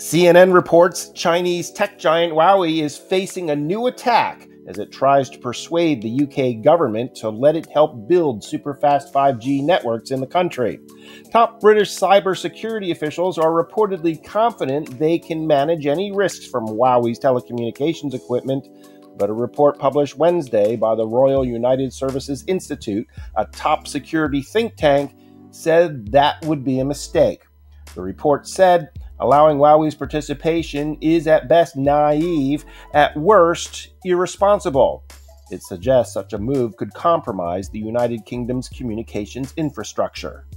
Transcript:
CNN reports Chinese tech giant Huawei is facing a new attack as it tries to persuade the UK government to let it help build super-fast 5G networks in the country. Top British cybersecurity officials are reportedly confident they can manage any risks from Huawei's telecommunications equipment, but a report published Wednesday by the Royal United Services Institute, a top security think tank, said that would be a mistake. The report said allowing Huawei's participation is at best naive, at worst irresponsible. It suggests such a move could compromise the United Kingdom's communications infrastructure.